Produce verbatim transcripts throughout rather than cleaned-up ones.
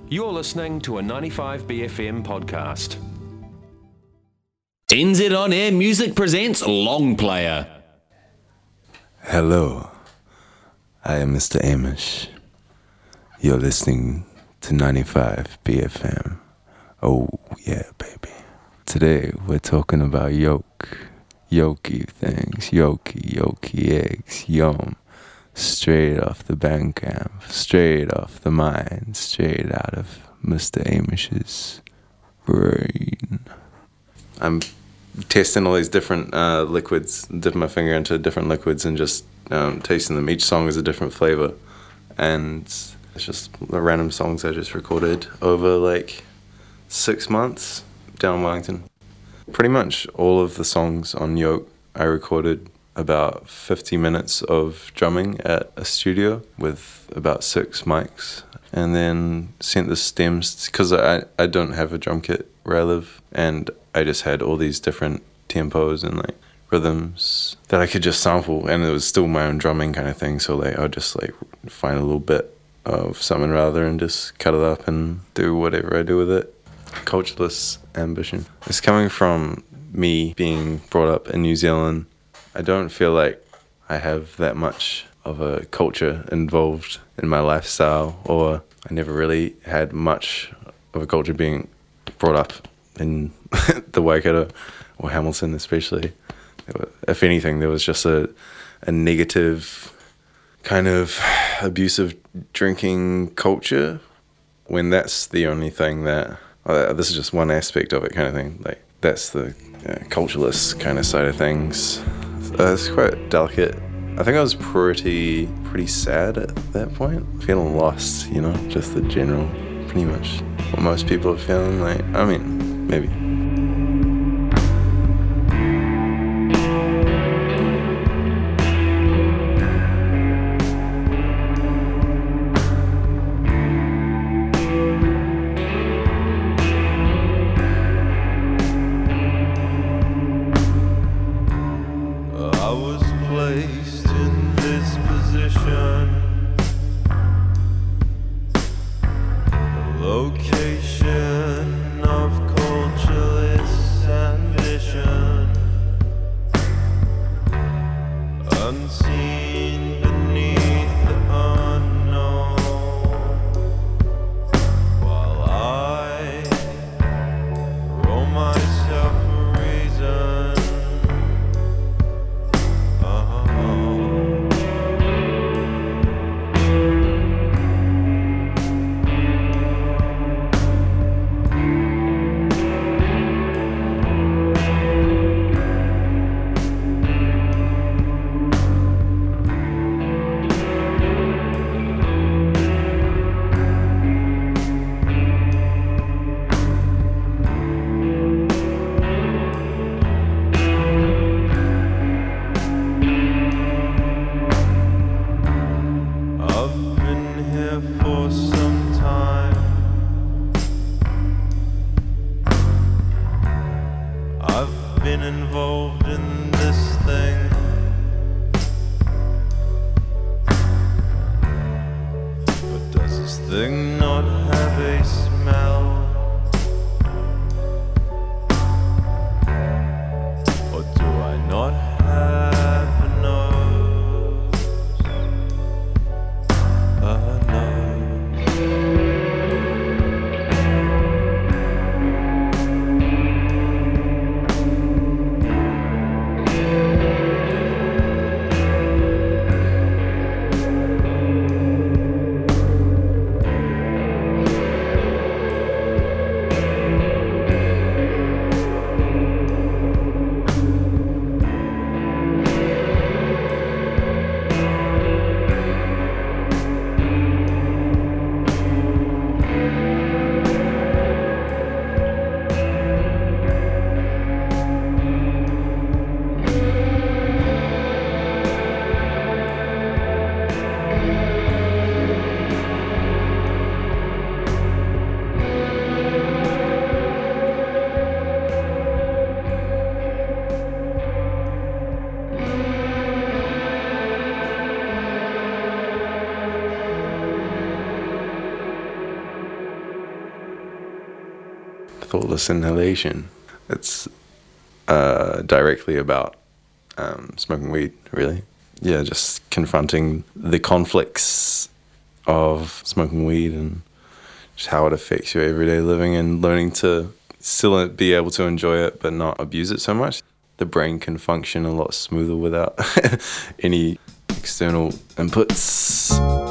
You're listening to a ninety-five B F M podcast. N Z On Air Music presents Long Player. Hello, I am Mister Amish. You're listening to ninety-five B F M. Oh yeah, baby. Today we're talking about yolk, yolky things, yolky, yolky eggs, yum. Straight off the Bandcamp, straight off the mind, straight out of Mister Amish's brain. I'm testing all these different uh, liquids, dipping my finger into different liquids and just um, tasting them. Each song is a different flavor, and it's just random songs I just recorded over like six months down in Wellington. Pretty much all of the songs on Yoke I recorded about fifty minutes of drumming at a studio with about six mics, and then sent the stems, because I, I don't have a drum kit where I live, and I just had all these different tempos and like rhythms that I could just sample, and it was still my own drumming kind of thing, so like I'll just like find a little bit of something rather and just cut it up and do whatever I do with it. Cultureless ambition. It's coming from me being brought up in New Zealand. I don't feel like I have that much of a culture involved in my lifestyle, or I never really had much of a culture being brought up in the Waikato, or Hamilton especially. If anything, there was just a, a negative kind of abusive drinking culture, when that's the only thing that, oh, this is just one aspect of it kind of thing. Like that's the uh, cultureless kind of side of things. Uh, it's quite delicate. I think I was pretty pretty sad at that point, feeling lost, you know, just the general, pretty much what most people are feeling. Like, I mean, maybe. Thoughtless Inhalation. It's uh, directly about um, smoking weed, really. Yeah, just confronting the conflicts of smoking weed and just how it affects your everyday living, and learning to still be able to enjoy it but not abuse it so much. The brain can function a lot smoother without any external inputs.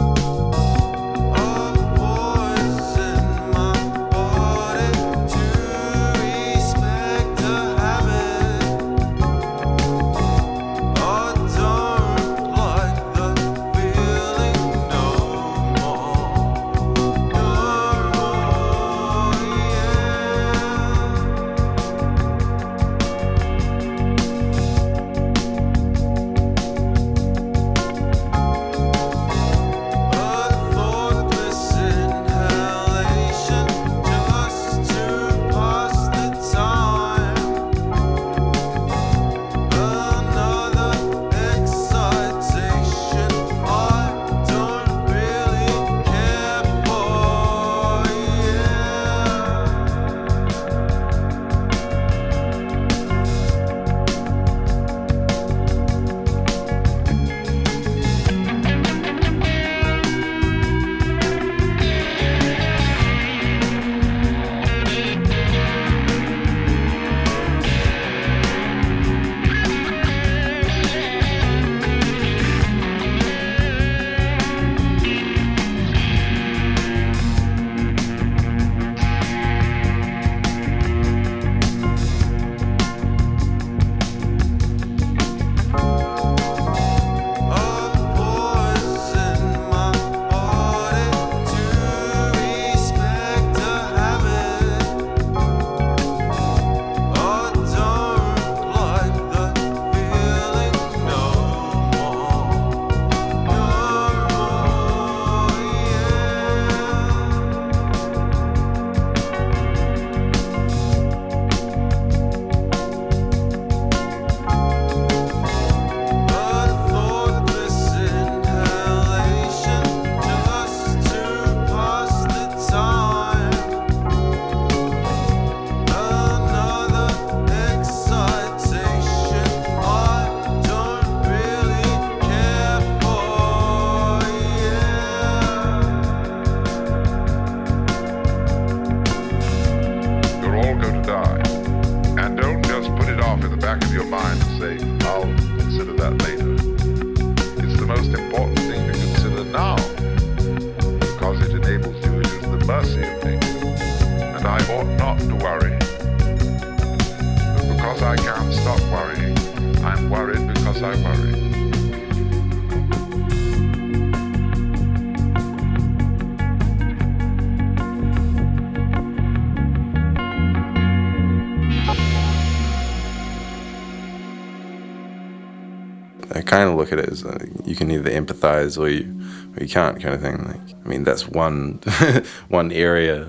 I kind of look at it as uh, you can either empathize or you, or you can't, kind of thing. Like, I mean, that's one one area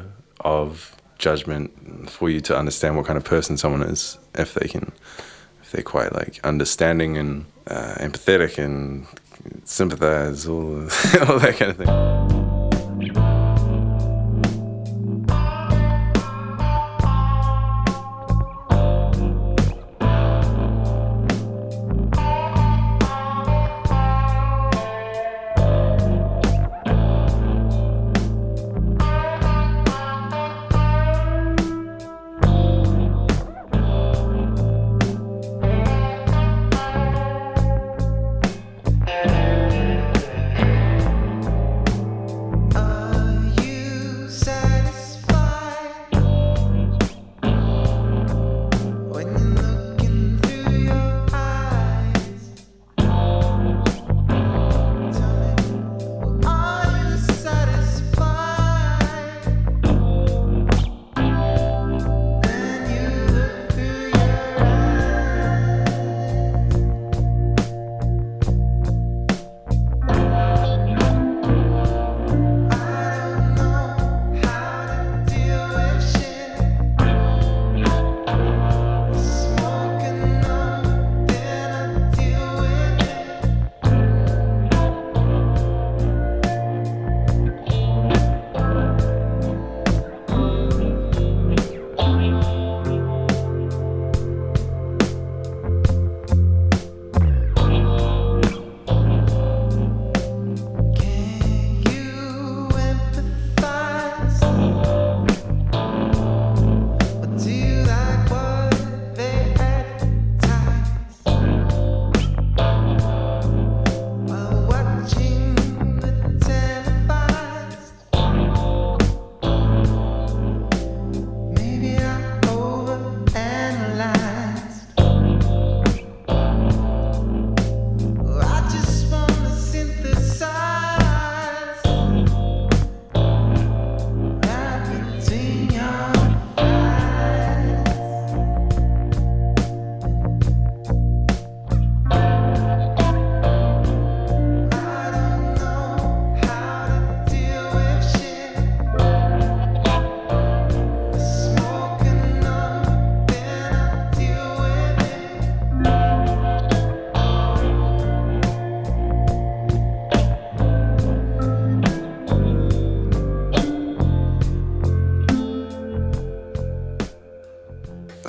of judgment for you to understand what kind of person someone is, if they can, if they're quite like understanding and uh, empathetic and sympathize, all all that kind of thing.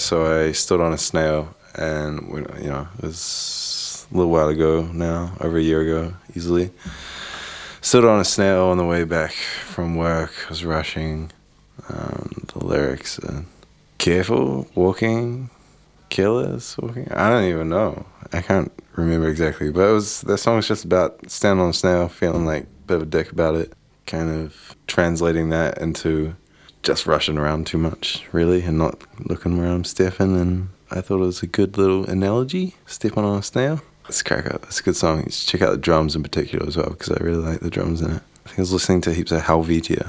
so I stood on a snail, and we, you know, it was a little while ago now, over a year ago, easily. Stood on a snail on the way back from work. I was rushing. Um, the lyrics are careful walking, killers walking. I don't even know. I can't remember exactly, but it was the song's just about standing on a snail, feeling like a bit of a dick about it, kind of translating that into just rushing around too much, really, and not looking where I'm stepping. And I thought it was a good little analogy, stepping on a snail. Let's crack up. It's a good song. You should check out the drums in particular as well, because I really like the drums in it. I think I was listening to heaps of Helvetia.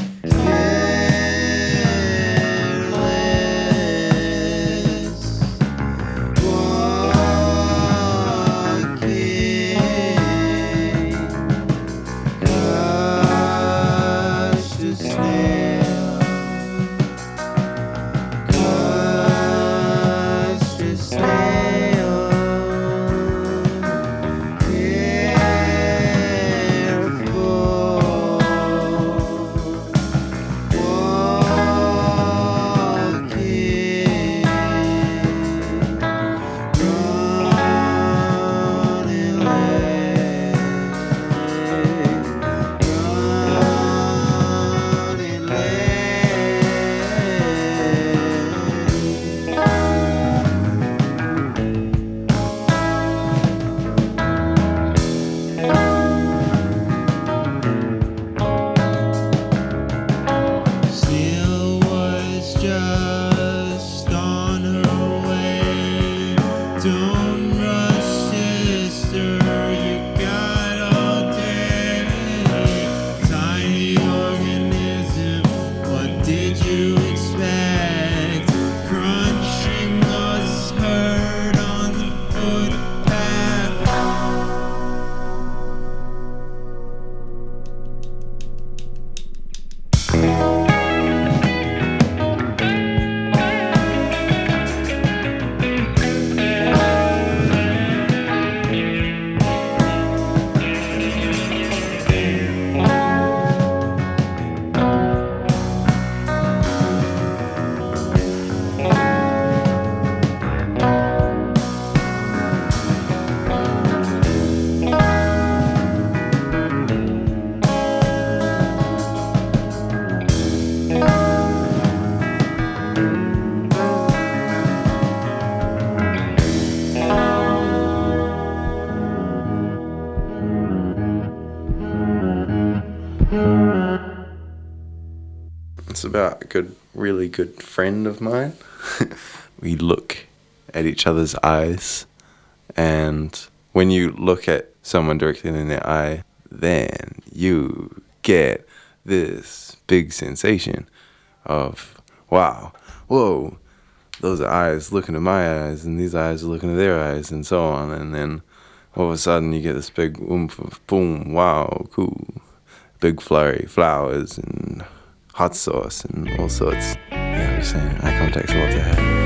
It's about a good, really good friend of mine. We look at each other's eyes, and when you look at someone directly in their eye, then you get this big sensation of, wow, whoa, those are eyes looking at my eyes, and these eyes are looking at their eyes, and so on. And then all of a sudden you get this big oomph of boom, wow, cool, big flurry, flowers, and hot sauce, and all sorts. Yeah, I'm just saying, eye contact's a lot to have.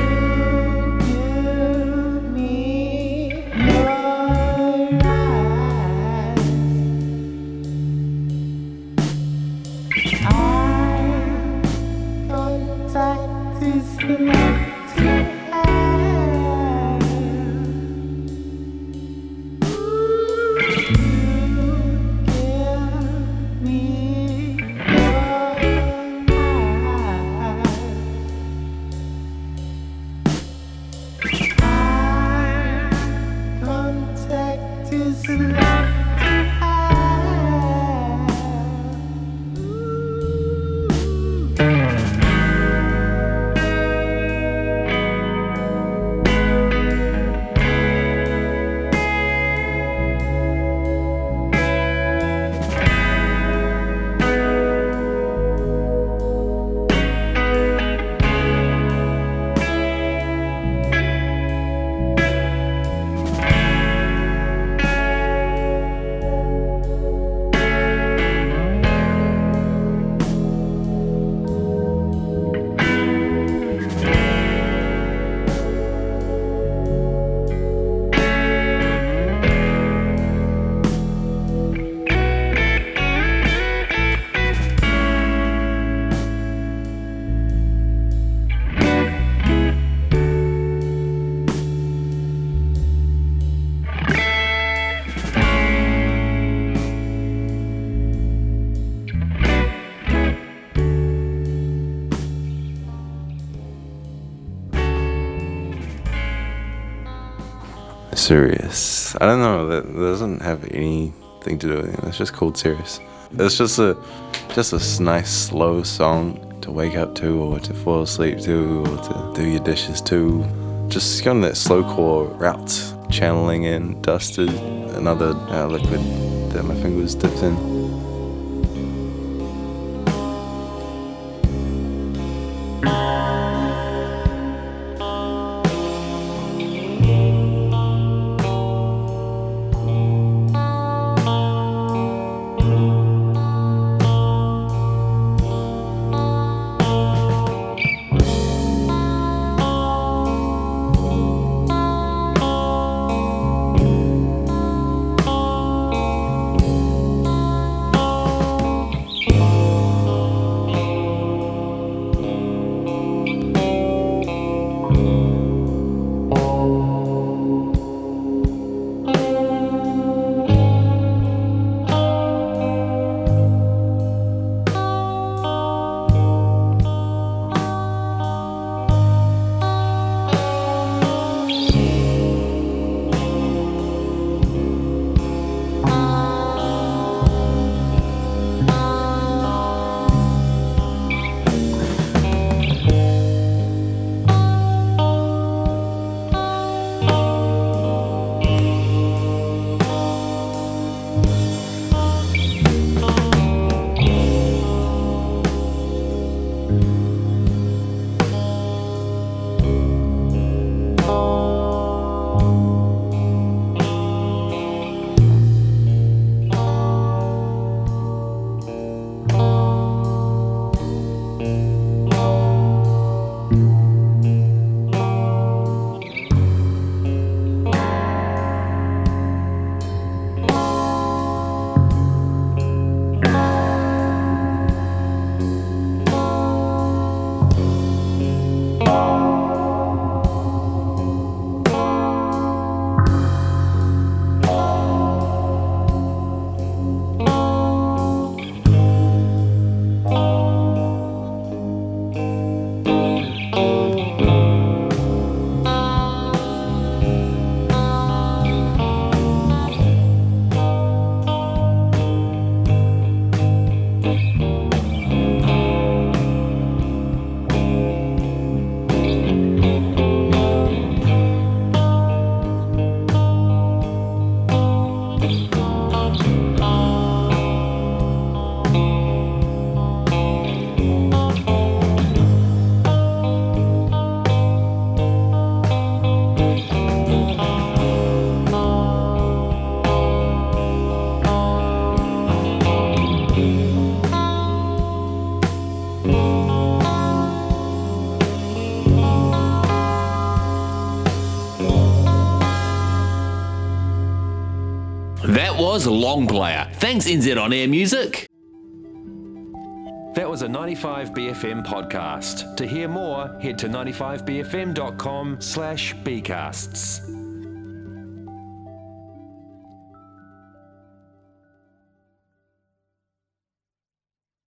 Serious. I don't know, that doesn't have anything to do with it. It's just called Serious. It's just a just a nice slow song to wake up to, or to fall asleep to, or to do your dishes to. Just going that slowcore route, channeling in Dusted, another uh, liquid that my finger was dipped in. That was Long Player. Thanks, N Z On Air Music. That was a ninety-five B F M podcast. To hear more, head to ninety-five b f m dot com slash bcasts.